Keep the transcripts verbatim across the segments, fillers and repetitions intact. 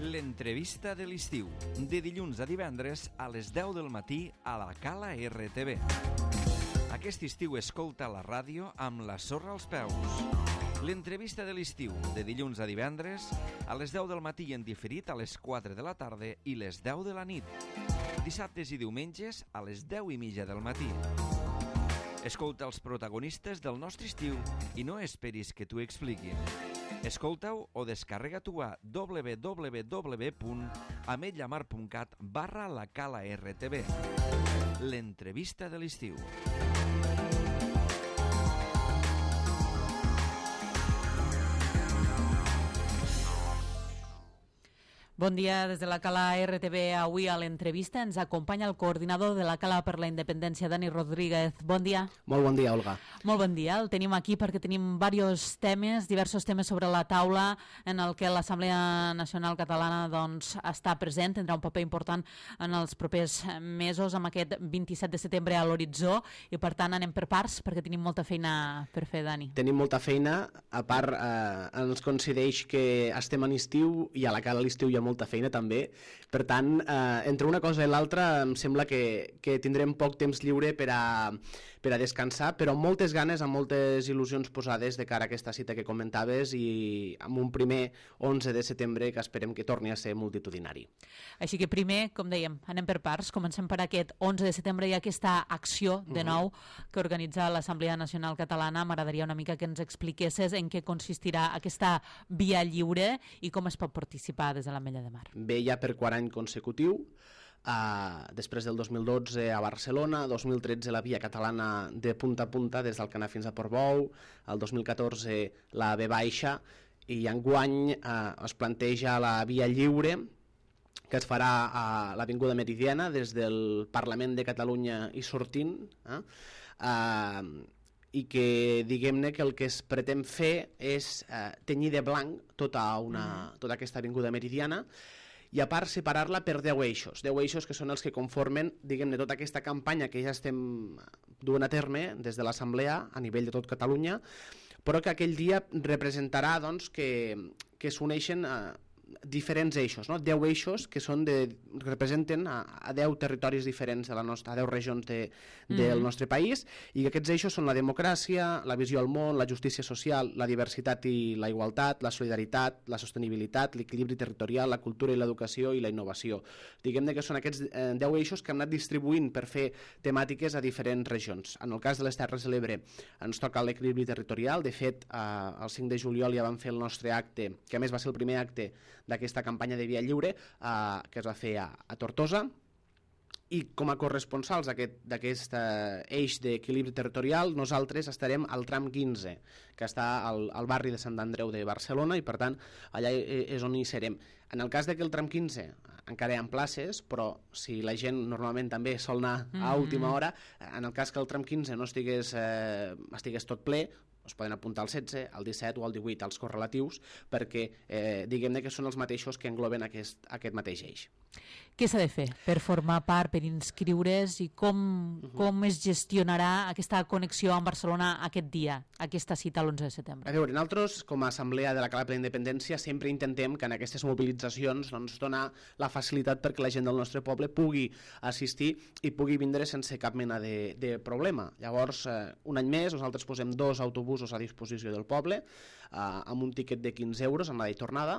L'entrevista de l'estiu, de dilluns a divendres a les deu del matí a la Cala R T V. Aquest estiu escolta la ràdio amb la sorra als peus. L'entrevista de l'estiu, de dilluns a divendres a les deu del matí i en diferit a les quatre de la tarda i les deu de la nit. Dissabtes i diumenges a les deu i mitja del matí. Escolta els protagonistes del nostre estiu i no esperis que t'ho expliquin. Escolta-ho o descarrega-t'ho a w w w punt ametlla mar punt cat barra la Cala R T V. L'entrevista de l'estiu. Bon dia des de la Cala R T V. Avui a l'entrevista ens acompanya el coordinador de la Cala per la Independència, Dani Rodríguez. Bon dia. Molt bon dia, Olga. Molt bon dia. El tenim aquí perquè tenim diversos temes, diversos temes sobre la taula en el que l'Assemblea Nacional Catalana doncs, està present, tindrà un paper important en els propers mesos amb aquest vint-i-set de setembre a l'horitzó i per tant anem per parts perquè tenim molta feina per fer, Dani. Tenim molta feina, a part eh, ens coincideix que estem en estiu i a la Cala a l'estiu hi ha molta feina també, per tant eh, entre una cosa i l'altra em sembla que, que tindrem poc temps lliure per a, per a descansar, però amb moltes ganes, amb moltes il·lusions posades de cara a aquesta cita que comentaves i amb un primer onze de setembre que esperem que torni a ser multitudinari. Així que primer, com dèiem, anem per parts, comencem per aquest onze de setembre i aquesta acció de nou uh-huh. que organitza l'Assemblea Nacional Catalana. M'agradaria una mica que ens expliquessis en què consistirà aquesta via lliure i com es pot participar des de l'Ametlla de Mar. Bé, ja per quart any consecutiu, uh, després del dos mil dotze a Barcelona, dos mil tretze la via catalana de punta a punta des d'Alcanar fins a Portbou, el dos mil catorze la B baixa i enguany uh, es planteja la via lliure que es farà a l'Avinguda Meridiana des del Parlament de Catalunya i sortint, eh? Uh, i que diguem-ne que el que es pretén fer és eh, tenyir de blanc tota, una, mm. tota aquesta avinguda meridiana i a part separar-la per deu eixos, deu eixos que són els que conformen, diguem-ne, tota aquesta campanya que ja estem duent a terme des de l'Assemblea a nivell de tot Catalunya, però que aquell dia representarà doncs, que, que s'uneixen a diferents eixos, no? deu eixos que són de, representen a, a deu territoris diferents de la nostra, a deu regions de, del mm-hmm. nostre país, i que aquests eixos són la democràcia, la visió al món, la justícia social, la diversitat i la igualtat, la solidaritat, la sostenibilitat, l'equilibri territorial, la cultura i l'educació i la innovació. Diguem-ne que són aquests eh, deu eixos que hem anat distribuint per fer temàtiques a diferents regions. En el cas de les Terres de l'Ebre ens toca l'equilibri territorial. De fet, eh, el cinc de juliol ja vam fer el nostre acte, que a més va ser el primer acte d'aquesta campanya de via lliure eh, que es va fer a, a Tortosa, i com a corresponsals d'aquest eix d'equilibri territorial nosaltres estarem al tram quinze, que està al, al barri de Sant Andreu de Barcelona, i per tant allà és on hi serem. En el cas de que el tram quinze encara hi ha places, però si la gent normalment també sol anar a última hora, en el cas que el tram quinze no estigués, eh, estigués tot ple, es poden apuntar al setze, al disset o al divuit, als correlatius, perquè eh, diguem-ne que són els mateixos que engloben aquest, aquest mateix eix. Què s'ha de fer per formar part, per inscriure's, i com, uh-huh. com es gestionarà aquesta connexió amb Barcelona aquest dia, aquesta cita l'onze de setembre? A veure, nosaltres, com a Assemblea de la Cala per la Independència, sempre intentem que en aquestes mobilitzacions doncs, donar la facilitat perquè la gent del nostre poble pugui assistir i pugui vindre sense cap mena de, de problema. Llavors, eh, un any més, nosaltres posem dos autobusos a disposició del poble, eh, amb un tiquet de quinze euros en la de tornada,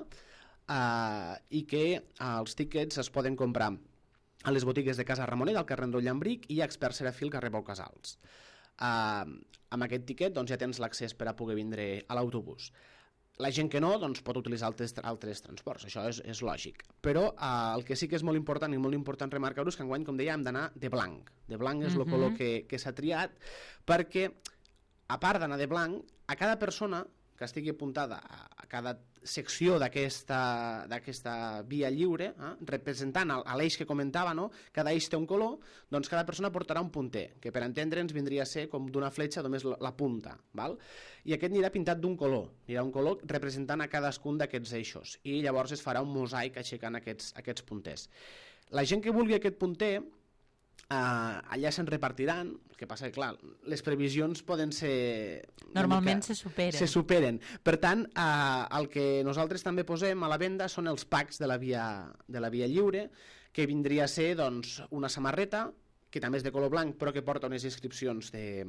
Uh, i que uh, els tíquets es poden comprar a les botigues de Casa Ramonet, al carrer Endoll Llambric, i a Expert Serafí, al carrer Pau Casals. Uh, amb aquest tiquet doncs, ja tens l'accés per a poder vindre a l'autobús. La gent que no doncs, pot utilitzar altres, altres transports, això és, és lògic. Però uh, el que sí que és molt important i molt important remarcar-ho és que enguany, com deia, hem d'anar de blanc. De blanc és el mm-hmm. color que, que s'ha triat, perquè, a part d'anar de blanc, a cada persona que estigui apuntada a cada secció d'aquesta d'aquesta via lliure, eh, representant l'eix que comentava, no? Cada eix té un color, doncs cada persona portarà un punter, que per entendre'ns vindria a ser com d'una fletxa només la, la punta, val? I aquest anirà pintat d'un color, anirà un color representant a cadascun d'aquests eixos, i llavors es farà un mosaic aixecant aquests, aquests punters. La gent que vulgui aquest punter Uh, allà se'n repartiran, el que passa que, clar, les previsions poden ser... Normalment mica, se superen. Se superen. Per tant, uh, el que nosaltres també posem a la venda són els packs de la via, de la via lliure, que vindria a ser doncs, una samarreta, que també és de color blanc, però que porta unes inscripcions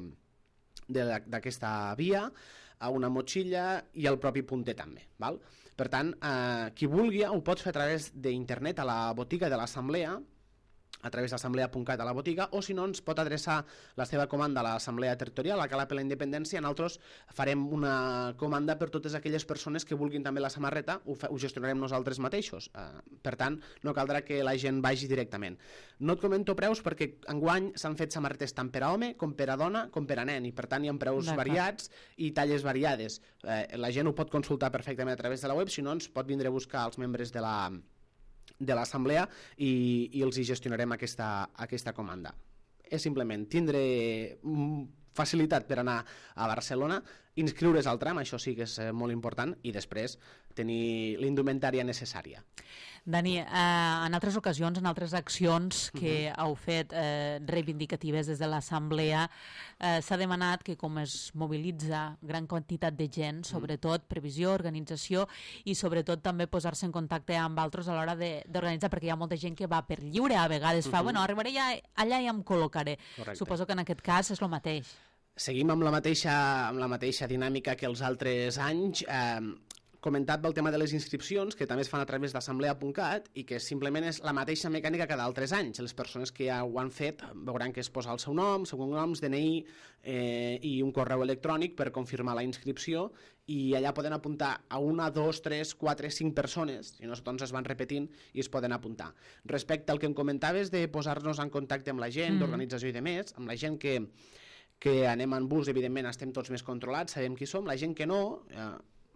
d'aquesta via, a una motxilla i el propi punter també. Val? Per tant, uh, qui vulgui ho pot fer a través d'internet a la botiga de l'Assemblea, a través d'assemblea punt cat a la botiga, o si no ens pot adreçar la seva comanda a l'Assemblea Territorial, a Cala per la Independència. Nosaltres farem una comanda per totes aquelles persones que vulguin també la samarreta, ho, fa, ho gestionarem nosaltres mateixos. Uh, per tant, no caldrà que la gent vagi directament. No et comento preus perquè enguany s'han fet samarretes tant per a home com per a dona com per a nen, i per tant hi ha preus variats i talles variades. Uh, la gent ho pot consultar perfectament a través de la web, si no ens pot vindre a buscar els membres de la de l'assemblea i, i els hi gestionarem aquesta, aquesta comanda. És simplement tindre facilitat per anar a Barcelona, inscriure's al tram, això sí que és molt important, i després tenir l'indumentària necessària. Dani, eh, en altres ocasions, en altres accions que uh-huh. heu fet eh, reivindicatives des de l'Assemblea, eh, s'ha demanat que com es mobilitza gran quantitat de gent, sobretot uh-huh. previsió, organització i sobretot també posar-se en contacte amb altres a l'hora d'organitzar, perquè hi ha molta gent que va per lliure, a vegades fa, uh-huh. bueno, arribaré ja, allà i em col·locaré. Correcte. Suposo que en aquest cas és el mateix. Seguim amb la mateixa, amb la mateixa dinàmica que els altres anys. Eh, comentat pel tema de les inscripcions, que també es fan a través d'assemblea punt cat i que simplement és la mateixa mecànica que d'altres anys. Les persones que ja ho han fet veuran que es posa el seu nom, cognoms, D N I eh, i un correu electrònic per confirmar la inscripció, i allà poden apuntar a una, dos, tres, quatre, cinc persones, i no, doncs es van repetint i es poden apuntar. Respecte al que em comentaves de posar-nos en contacte amb la gent, mm. d'organització i de més, amb la gent que, que anem en bus, evidentment estem tots més controlats, sabem qui som, la gent que no... Eh,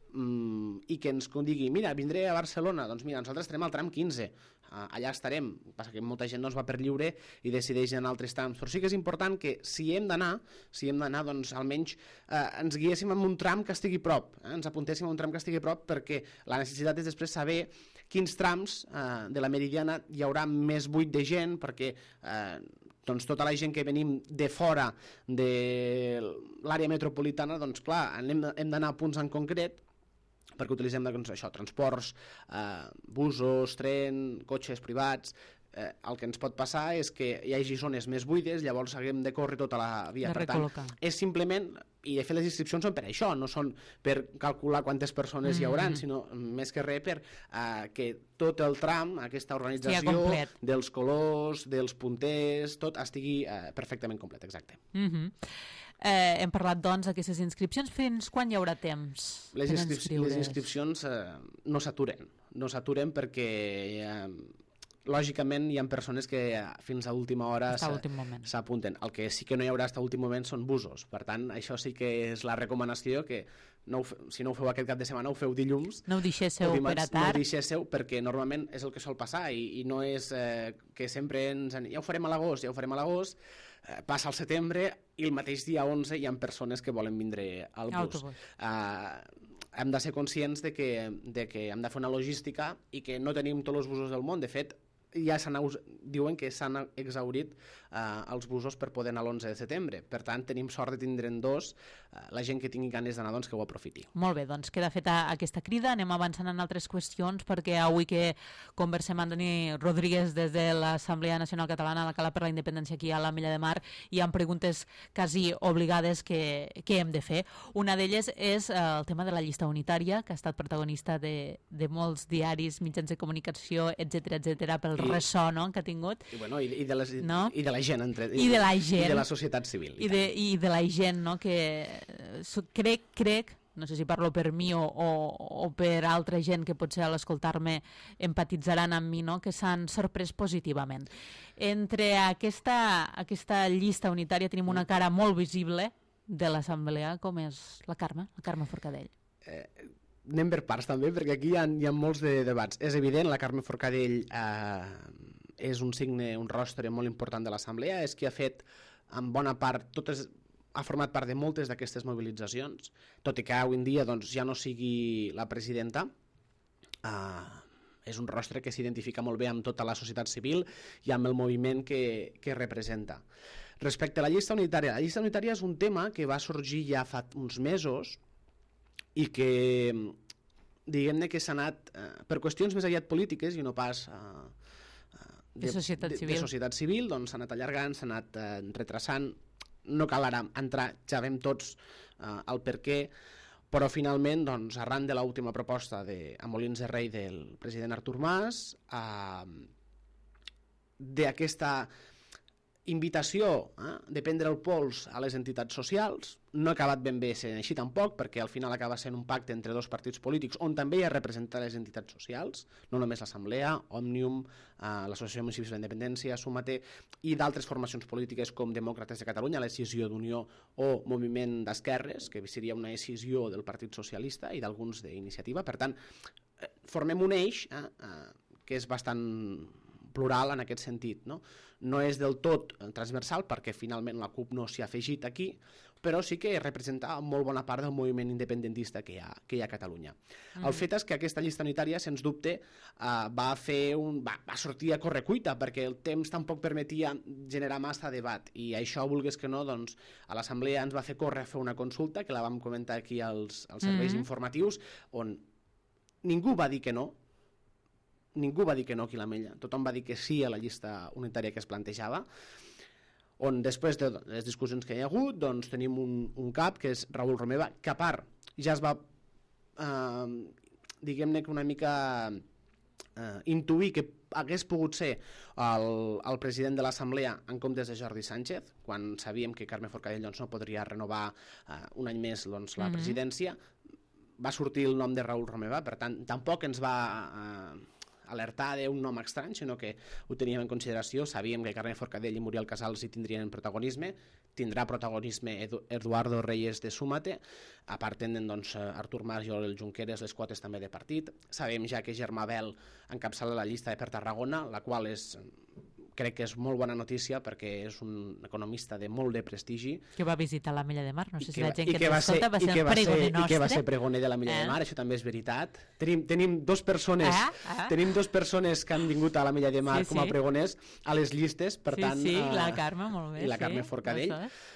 i que ens digui, mira, vindré a Barcelona, doncs mira, nosaltres estarem al tram quinze, uh, allà estarem, passa que molta gent no es va per lliure i decideix anar a altres trams, però sí que és important que si hem d'anar, si hem d'anar, doncs almenys uh, ens guiéssim en un tram que estigui prop, eh? ens apuntéssim a un tram que estigui prop, perquè la necessitat és després saber quins trams uh, de la Meridiana hi haurà més buit de gent, perquè uh, doncs tota la gent que venim de fora de l'àrea metropolitana, doncs clar, hem, hem d'anar a punts en concret, perquè utilitzem doncs, això, transports, eh, busos, tren, cotxes privats. Eh, el que ens pot passar és que hi hagi zones més buides, llavors haguem de córrer tota la via. Per tant, és simplement, i de fet les inscripcions són per això, no són per calcular quantes persones mm-hmm. hi hauran, sinó més que res per eh, que tot el tram, aquesta organització sí, dels colors, dels punters, tot estigui eh, perfectament complet, exacte. Mm-hmm. Eh, hem parlat, doncs, d'aquestes inscripcions. Fins quan hi haurà temps les per inscripcions? Les inscripcions eh, no s'aturen. No s'aturen perquè, eh, lògicament, hi ha persones que eh, fins a última hora s'apunten. El que sí que no hi haurà fins a últim moment són busos. Per tant, això sí que és la recomanació que no ho, si no ho feu aquest cap de setmana, ho feu dilluns. No ho deixéssiu per a tard. No ho deixéssiu perquè normalment és el que sol passar i, i no és eh, que sempre ens... Ja ho farem a l'agost, ja ho farem a l'agost, eh, passa el setembre i el mateix dia onze hi ha persones que volen vindre al bus. Uh, hem de ser conscients de que, de que hem de fer una logística i que no tenim tots els busos del món. De fet, ja diuen que s'han exhaurit eh, els busos per poder anar l'onze de setembre. Per tant, tenim sort de tindre'n dos. Eh, la gent que tingui ganes d'anar, doncs que ho aprofiti. Molt bé, doncs queda feta aquesta crida. Anem avançant en altres qüestions, perquè avui que conversem amb Dani Rodríguez des de l'Assemblea Nacional Catalana a la Cala per la Independència aquí a l'Ametlla de Mar, hi ha preguntes quasi obligades que, que hem de fer. Una d'elles és eh, el tema de la llista unitària, que ha estat protagonista de, de molts diaris, mitjans de comunicació, etcètera, etcètera, pel I, ressò, no?, que ha tingut. I, bueno, i, i, de, les, no? i de la gent. Entre, I, I de la gent. I de la societat civil. I, I, de, i de la gent, no?, que crec, crec, no sé si parlo per mi o, o, o per altra gent que potser a l'escoltar-me empatitzaran amb mi, no?, que s'han sorprès positivament. Entre aquesta, aquesta llista unitària tenim una cara molt visible de l'Assemblea, com és la Carme, la Carme Forcadell. Eh, anem per parts també, perquè aquí hi ha, hi ha molts de debats. És evident, la Carme Forcadell eh, és un signe, un rostre molt important de l'Assemblea, és qui ha fet en bona part, totes, ha format part de moltes d'aquestes mobilitzacions, tot i que avui en dia doncs, ja no sigui la presidenta. Eh, és un rostre que s'identifica molt bé amb tota la societat civil i amb el moviment que, que representa. Respecte a la llista unitària, la llista unitària és un tema que va sorgir ja fa uns mesos i que, diguem-ne que s'ha anat, eh, per qüestions més aviat polítiques i no pas eh, de, de societat civil, de, de societat civil doncs s'ha anat allargant, s'ha anat eh, retrasant. No cal ara entrar, ja veiem tots eh, el per què, però finalment, doncs, arran de l'última proposta de, a Molins de Rei del president Artur Mas, eh, d'aquesta invitació eh, de prendre el pols a les entitats socials, no ha acabat ben bé sent així tampoc, perquè al final acaba sent un pacte entre dos partits polítics on també hi ha representat les entitats socials, no només l'Assemblea, Òmnium, eh, l'Associació de Municipis de la Independència, Súmate, i d'altres formacions polítiques com Demòcrates de Catalunya, l'Escissió d'Unió o Moviment d'Esquerres, que seria una escissió del Partit Socialista i d'alguns d'Iniciativa. Per tant, eh, formem un eix eh, eh, que és bastant plural en aquest sentit, no? No és del tot transversal perquè finalment la CUP no s'hi ha afegit aquí, però sí que representa molt bona part del moviment independentista que hi ha, que hi ha a Catalunya. Mm. El fet és que aquesta llista unitària, sens dubte, uh, va, fer un, va, va sortir a correcuita perquè el temps tampoc permetia generar massa debat i això, vulguis que no, doncs, a l'Assemblea ens va fer córrer a fer una consulta que la vam comentar aquí als, als serveis mm. informatius, on ningú va dir que no, ningú va dir que no aquí a l'Ametlla, tothom va dir que sí a la llista unitària que es plantejava, on després de les discussions que hi ha hagut doncs tenim un, un cap que és Raül Romeva, que a part ja es va eh, diguem-ne que una mica eh, intuir que hagués pogut ser el, el president de l'Assemblea en comptes de Jordi Sánchez, quan sabíem que Carme Forcadell doncs, no podria renovar eh, un any més doncs, la mm-hmm. presidència, va sortir el nom de Raül Romeva, per tant tampoc ens va eh, alertar d'un nom estrany, sinó que ho teníem en consideració, sabíem que Carme Forcadell i Muriel Casals hi tindrien protagonisme, tindrà protagonisme Edu Eduardo Reyes de Súmate, a part tenen doncs, Artur Mas i Oriol Junqueras les quotes també de partit, sabem ja que Germà Bel encapçala la llista de per Tarragona, la qual és, crec que és molt bona notícia perquè és un economista de molt de prestigi. Que va visitar l'Ametlla de Mar, no sé si la gent que, que ens escolta va ser el pregoner nostre. I que va ser pregoner de l'Ametlla eh? de Mar, això també és veritat. Tenim, tenim, dos persones, ah, ah. tenim dos persones que han vingut a l'Ametlla de Mar sí, com a pregoners a les llistes, per sí, tant... Sí, uh, la Carme, molt bé. I la sí, Carme Forcadell.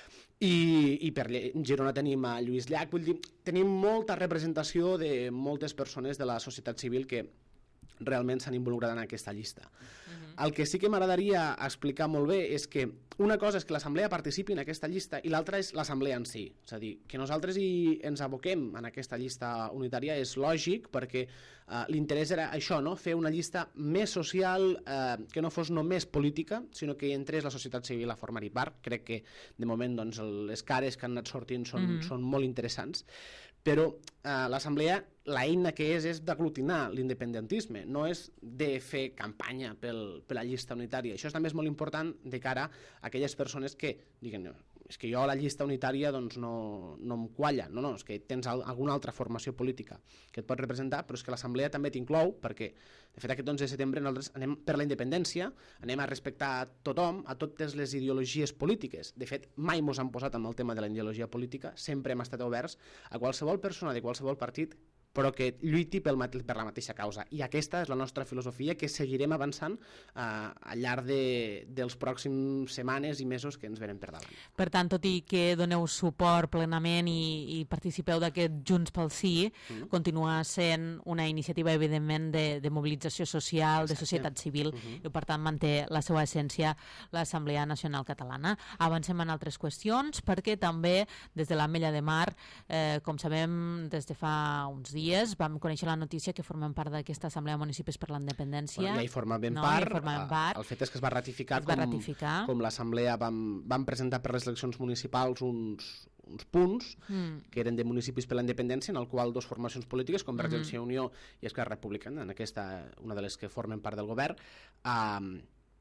I, i per Girona tenim a Lluís Llach, vull dir, tenim molta representació de moltes persones de la societat civil que realment s'han involucrat en aquesta llista. Uh-huh. El que sí que m'agradaria explicar molt bé és que una cosa és que l'Assemblea participi en aquesta llista i l'altra és l'Assemblea en si. És a dir, que nosaltres hi ens aboquem en aquesta llista unitària és lògic perquè eh, l'interès era això, no? Fer una llista més social, eh, que no fos només política, sinó que hi entrés la societat civil a formar-hi part. Crec que de moment doncs, les cares que han anat sortint són, mm-hmm. són molt interessants. Però eh, l'Assemblea, l'eina que és, és d'aglutinar l'independentisme, no és de fer campanya pel, per la llista unitària. Això també és molt important de cara a aquelles persones que diguen, no, és que jo a la llista unitària doncs, no, no em qualla. No, no, és que tens alguna altra formació política que et pot representar, però és que l'Assemblea també t'inclou, perquè, de fet, aquest onze de setembre nosaltres anem per la independència, anem a respectar a tothom, a totes les ideologies polítiques. De fet, mai mos han posat amb el tema de la ideologia política, sempre hem estat oberts a qualsevol persona de qualsevol partit però que lluiti pel, per la mateixa causa. I aquesta és la nostra filosofia que seguirem avançant eh, al llarg de, dels pròxims setmanes i mesos que ens venen per davant. Per tant, tot i que doneu suport plenament i, i participeu d'aquest Junts pel Sí, mm-hmm. continua sent una iniciativa, evidentment, de, de mobilització social, Exacte. de societat civil, mm-hmm. i per tant manté la seva essència l'Assemblea Nacional Catalana. Avancem en altres qüestions, perquè també des de l'Ametlla de Mar, eh, com sabem, des de fa uns dies, vam conèixer la notícia que formem part d'aquesta Assemblea de Municipis per la Independència. Bueno, ja hi formàvem no, part. Ja hi part. El fet és que es va ratificar, es va com, ratificar. com l'Assemblea vam, vam presentar per les eleccions municipals uns, uns punts mm. que eren de Municipis per la Independència, en el qual dos formacions polítiques, Convergència i mm. Unió i Esquerra Republicana, en aquesta, una de les que formen part del govern, eh,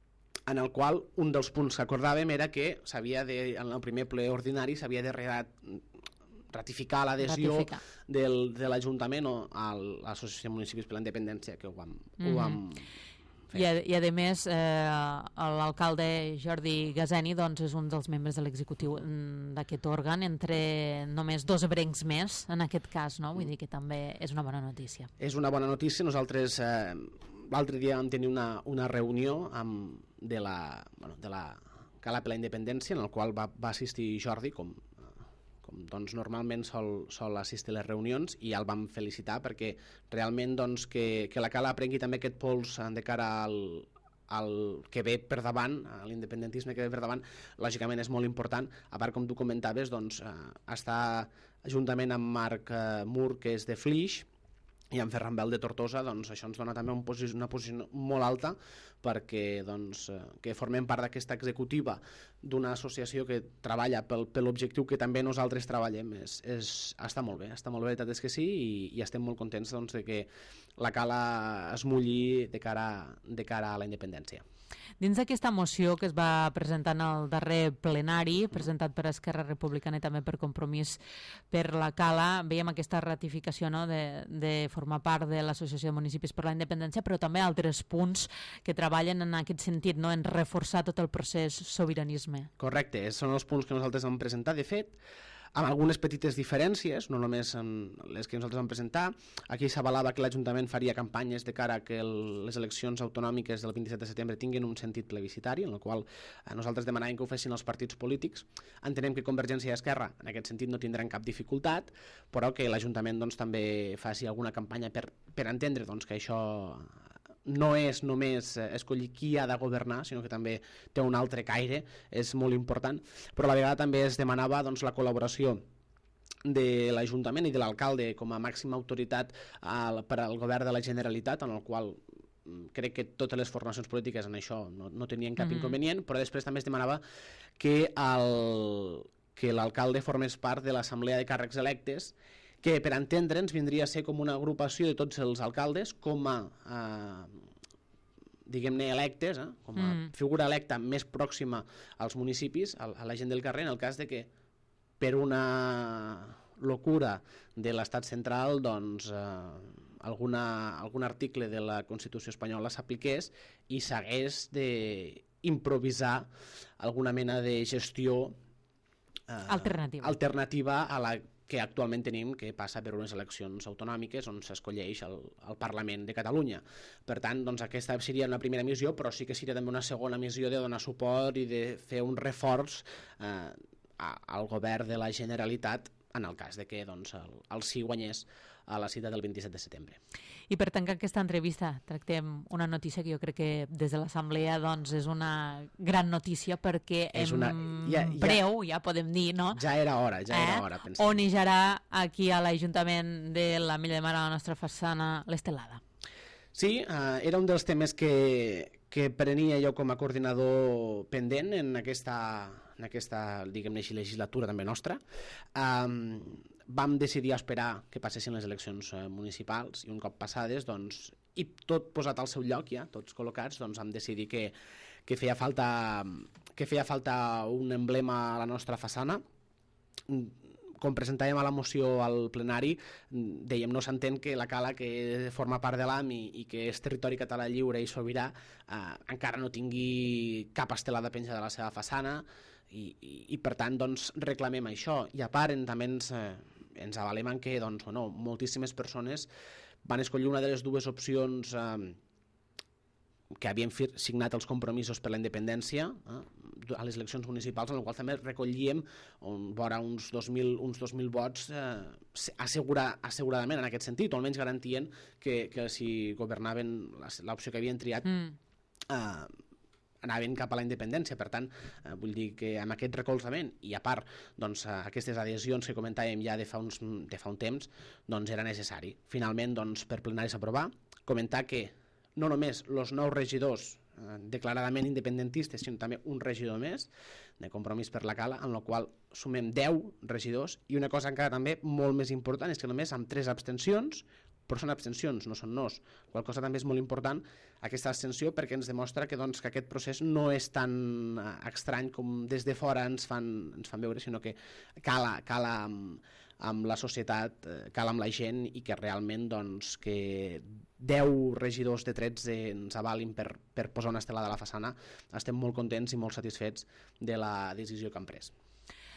en el qual un dels punts que acordàvem era que s'havia de, en el primer ple ordinari s'havia de ratificar l'adhesió de l'Ajuntament a l'Associació de Municipis per la Independència, que ho vam, mm-hmm. ho vam fer. I a, i a més, eh, l'alcalde Jordi Gazeni doncs, és un dels membres de l'executiu d'aquest òrgan, entre només dos ebrencs més, en aquest cas, no? Vull dir que també és una bona notícia. És una bona notícia. Nosaltres eh, l'altre dia vam tenir una, una reunió amb, de, la, bueno, de la Cala per la Independència, en el qual va, va assistir Jordi, com, com doncs, normalment sol, sol assistir a les reunions, i el vam felicitar perquè realment doncs, que, que la Cala prengui també aquest pols de cara al, al que ve per davant, a l'independentisme que ve per davant, lògicament és molt important. A part, com tu comentaves, doncs, eh, està juntament amb Marc eh, Mur, que és de Flix, i amb Ferran Bel de Tortosa, doncs això ens dona també un posi una posició molt alta perquè doncs, eh, que formem part d'aquesta executiva d'una associació que treballa pel, per l'objectiu que també nosaltres treballem. És, és, està molt bé, està molt bé, la veritat és que sí, i, i estem molt contents doncs, de que la Cala es mulli de cara, de cara a la independència. Dins d'aquesta moció que es va presentar en el darrer plenari, presentat per Esquerra Republicana i també per Compromís per la Cala, veiem aquesta ratificació, no?, de, de formar part de l'Associació de Municipis per la Independència, però també altres punts que treballen en aquest sentit, no?, en reforçar tot el procés sobiranisme. Correcte, són els punts que nosaltres vam presentar. De fet, amb algunes petites diferències, no només en les que nosaltres vam presentar. Aquí s'avalava que l'Ajuntament faria campanyes de cara a que el, les eleccions autonòmiques del vint-i-set de setembre tinguin un sentit plebiscitari, en el qual eh, nosaltres demanàvem que ho fessin els partits polítics. Entenem que Convergència i Esquerra en aquest sentit no tindran cap dificultat, però que l'Ajuntament doncs, també faci alguna campanya per, per entendre doncs, que això no és només escollir qui ha de governar, sinó que també té un altre caire, és molt important, però a la vegada també es demanava doncs, la col·laboració de l'Ajuntament i de l'alcalde com a màxima autoritat al, per al govern de la Generalitat, en el qual crec que totes les formacions polítiques en això no, no tenien cap mm-hmm. inconvenient, però després també es demanava que el, que l'alcalde formés part de l'assemblea de càrrecs electes, que per entendre'ns vindria a ser com una agrupació de tots els alcaldes com a, eh, diguem-ne, electes, eh, com a mm. figura electa més pròxima als municipis, a, a la gent del carrer, en el cas de que per una locura de l'estat central doncs, eh, alguna, algun article de la Constitució espanyola s'apliqués i s'hagués d'improvisar alguna mena de gestió eh, alternativa. alternativa a la que actualment tenim, que passa per unes eleccions autonòmiques on s'escolleix el, el Parlament de Catalunya. Per tant, doncs, aquesta seria una primera missió, però sí que seria també una segona missió de donar suport i de fer un reforç eh, al govern de la Generalitat en el cas de que doncs, el, el sí guanyés a la cita del vint-i-set de setembre. I per tancar aquesta entrevista tractem una notícia que jo crec que des de l'Assemblea doncs, és una gran notícia perquè en una... ja, ja, breu, ja podem dir, no? Ja era hora, ja eh? era hora. Pensem. Onejarà aquí a l'Ajuntament de l'Ametlla de Mar, a la nostra façana, l'estelada. Sí, eh, era un dels temes que, que prenia jo com a coordinador pendent en aquesta, en aquesta diguem-ne així, legislatura també nostra. Um, vam decidir esperar que passessin les eleccions eh, municipals i un cop passades, doncs, i tot posat al seu lloc ja, tots col·locats, doncs vam decidir que, que, feia falta, que feia falta un emblema a la nostra façana. Com presentàvem a la moció al plenari, dèiem, no s'entén que la Cala, que forma part de l'A M I i que és territori català lliure i sobirà, eh, encara no tingui cap estelada penjada de la seva façana i, i, i per tant doncs, reclamem això. I a part també ens, eh, ens avalem en que doncs, bueno, moltíssimes persones van escollir una de les dues opcions eh, que havien signat els compromisos per la independència eh, a les eleccions municipals, en el qual també recollíem on, vora uns dos mil, uns dos mil vots eh, assegura, asseguradament en aquest sentit, o almenys garantien que, que si governaven l'opció que havien triat mm. eh, anaven cap a la independència. Per tant, eh, vull dir que amb aquest recolzament i a part doncs, eh, aquestes adhesions que comentàvem ja de fa, uns, de fa un temps, doncs era necessari. Finalment, doncs, per plenari s'aprovar, comentar que no només els nous regidors eh, declaradament independentistes, sinó també un regidor més de Compromís per la Cala, en la qual sumem deu regidors, i una cosa encara també molt més important és que només amb tres abstencions, però són abstencions, no són nos, qual cosa també és molt important aquesta abstenció perquè ens demostra que, doncs, que aquest procés no és tan estrany com des de fora ens fan, ens fan veure, sinó que cala, cala amb, amb la societat, cala amb la gent i que realment doncs, que deu regidors de tretze ens avalin per, per posar una estelada a la façana. Estem molt contents i molt satisfets de la decisió que han pres.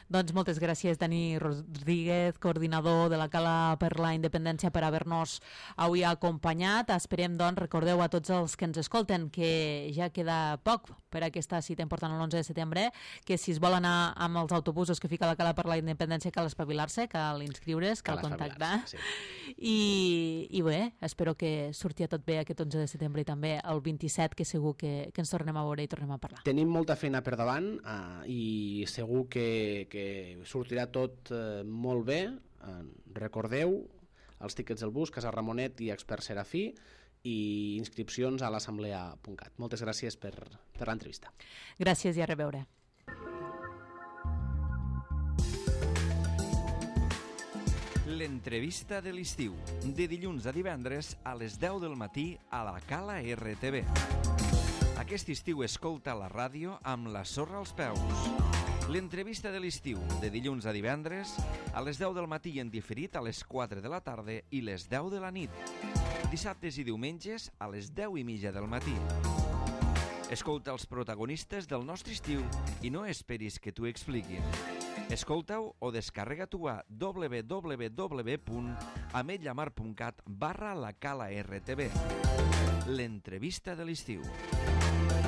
Doncs moltes gràcies, Dani Rodríguez, coordinador de la Cala per la Independència, per haver-nos avui acompanyat. Esperem, doncs, recordeu a tots els que ens escolten que ja queda poc per aquesta cita important l'onze de setembre, que si es vol anar amb els autobusos que fica la Cala per la Independència cal espavilar-se, cal inscriure's, cal, cal contactar. Sí. I, I bé, espero que surti tot bé aquest onze de setembre i també el vint-i-set, que segur que, que ens tornem a veure i tornem a parlar. Tenim molta feina per davant uh, i segur que, que sortirà tot uh, molt bé. Uh, recordeu els tíquets del bus, Casa Ramonet i Expert Serafí, i inscripcions a l'assemblea punt cat. Moltes gràcies per, per l'entrevista. Gràcies i a reveure. L'entrevista de l'estiu, de dilluns a divendres a les deu del matí a la Cala R T V. Aquest estiu escolta la ràdio amb la sorra als peus. L'entrevista de l'estiu, de dilluns a divendres a les deu del matí i en diferit a les quatre de la tarda i les deu de la nit. Dissabtes i diumenges a les deu i mitja del matí. Escolta els protagonistes del nostre estiu i no esperis que t'ho expliquin. Escolta-ho o descarrega-t'ho a w w w punt ametlllamar punt cat barra la Cala R T V. L'entrevista de l'estiu.